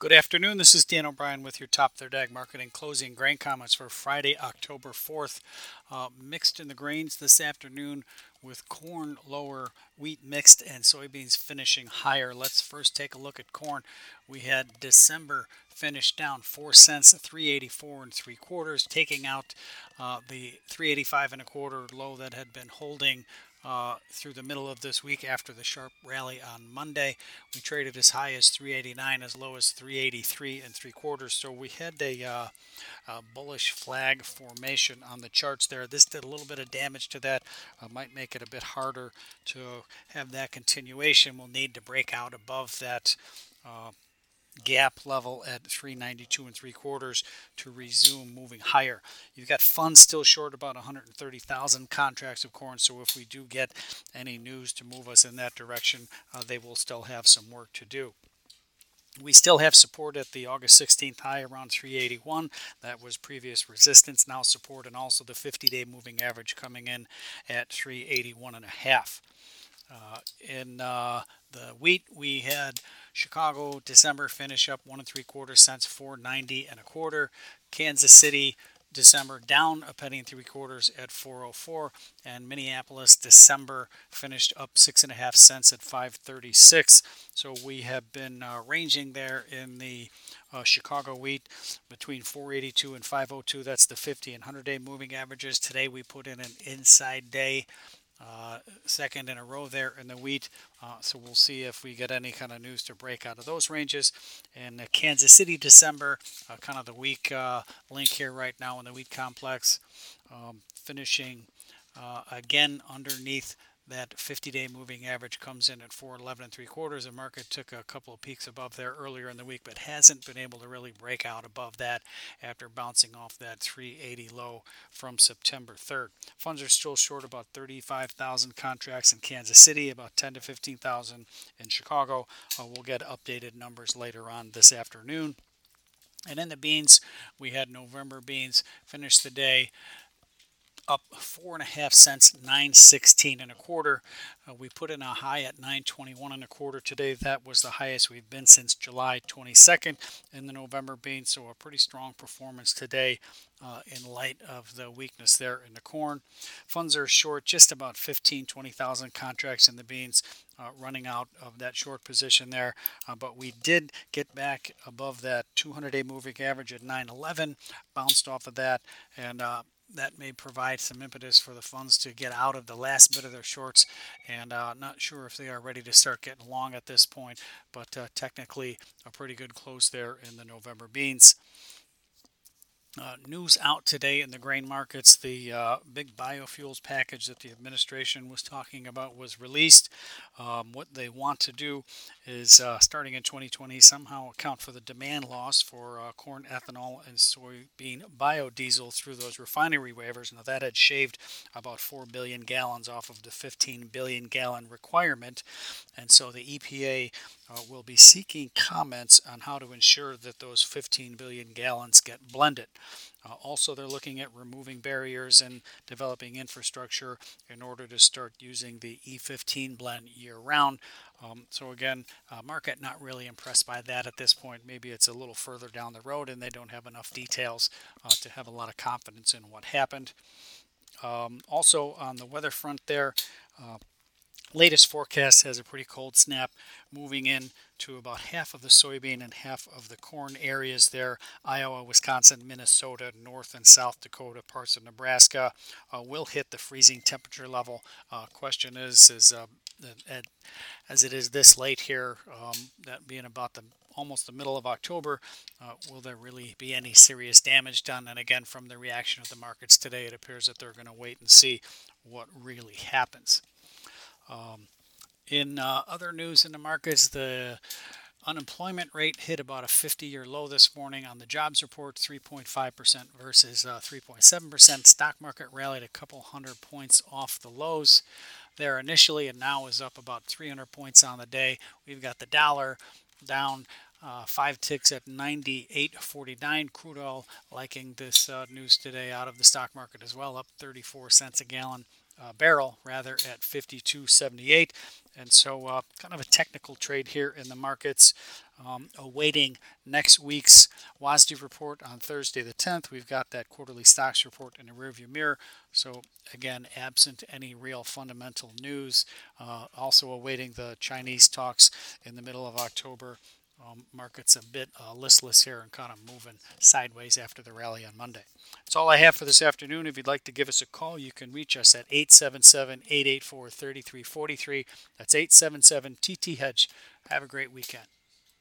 Good afternoon. This is Dan O'Brien with your Top Third Ag Marketing closing grain comments for Friday, October 4th. Mixed in the grains this afternoon with corn lower, wheat mixed, and soybeans finishing higher. Let's first take a look at corn. We had December finished down 4 cents, 384 and 3/4, taking out the 385 and a quarter low that had been holding through the middle of this week after the sharp rally on Monday. We traded as high as 389, as low as 383 and 3/4. So we had a bullish flag formation on the charts there. This did a little bit of damage to that. Might make it a bit harder to have that continuation. We'll need to break out above that gap level at 392 and 3/4 to resume moving higher. You've got funds still short about 130,000 contracts of corn, so if we do get any news to move us in that direction, they will still have some work to do. We still have support at the August 16th high around 381. That was previous resistance, now support, and also the 50-day moving average coming in at 381 and a half. In the wheat, we had Chicago December finish up 1 3/4 cents, 490 and a quarter. Kansas City December down a penny and 3/4 at 404, and Minneapolis December finished up 6.5 cents at 536. So we have been ranging there in the Chicago wheat between 482 and 502. That's the 50 and 100-day moving averages. Today we put in an inside day. Second in a row there in the wheat. So we'll see if we get any kind of news to break out of those ranges. And Kansas City December, kind of the weak link here right now in the wheat complex, finishing again underneath that 50-day moving average, comes in at 411 and 3/4. The market took a couple of peaks above there earlier in the week, but hasn't been able to really break out above that after bouncing off that 380 low from September 3rd. Funds are still short about 35,000 contracts in Kansas City, about 10 to 15,000 in Chicago. We'll get updated numbers later on this afternoon. And in the beans, we had November beans finish the day up 4.5 cents, 916 and a quarter. We put in a high at 921 and a quarter today. That was the highest we've been since July 22nd in the November beans. So a pretty strong performance today in light of the weakness there in the corn. Funds are short just about 20,000 contracts in the beans, running out of that short position there. But we did get back above that 200-day moving average at 911, bounced off of that, and that may provide some impetus for the funds to get out of the last bit of their shorts, and not sure if they are ready to start getting long at this point, but technically a pretty good close there in the November beans. News out today in the grain markets. The big biofuels package that the administration was talking about was released. What they want to do is, starting in 2020, somehow account for the demand loss for corn ethanol and soybean biodiesel through those refinery waivers. Now, that had shaved about 4 billion gallons off of the 15 billion gallon requirement. And so the EPA will be seeking comments on how to ensure that those 15 billion gallons get blended. Also, they're looking at removing barriers and developing infrastructure in order to start using the E15 blend year-round. So again, market not really impressed by that at this point. Maybe it's a little further down the road and they don't have enough details to have a lot of confidence in what happened. Also, on the weather front there, latest forecast has a pretty cold snap moving in to about half of the soybean and half of the corn areas there. Iowa, Wisconsin, Minnesota, North and South Dakota, parts of Nebraska will hit the freezing temperature level. Question is as it is this late here, that being about almost the middle of October, will there really be any serious damage done? And again, from the reaction of the markets today, it appears that they're going to wait and see what really happens. In other news in the markets, the unemployment rate hit about a 50-year low this morning on the jobs report, 3.5% versus 3.7%. Stock market rallied a couple hundred points off the lows there initially, and now is up about 300 points on the day. We've got the dollar down 5 ticks at 98.49. Crude oil liking this news today out of the stock market as well, up 34 cents a gallon. Barrel rather at 52.78, and so kind of a technical trade here in the markets. Awaiting next week's WASDE report on Thursday the 10th. We've got that quarterly stocks report in the rearview mirror. So again, absent any real fundamental news. Also awaiting the Chinese talks in the middle of October. Market's a bit listless here and kind of moving sideways after the rally on Monday. That's all I have for this afternoon. If you'd like to give us a call, you can reach us at 877-884-3343. That's 877-TT-HEDGE. Have a great weekend.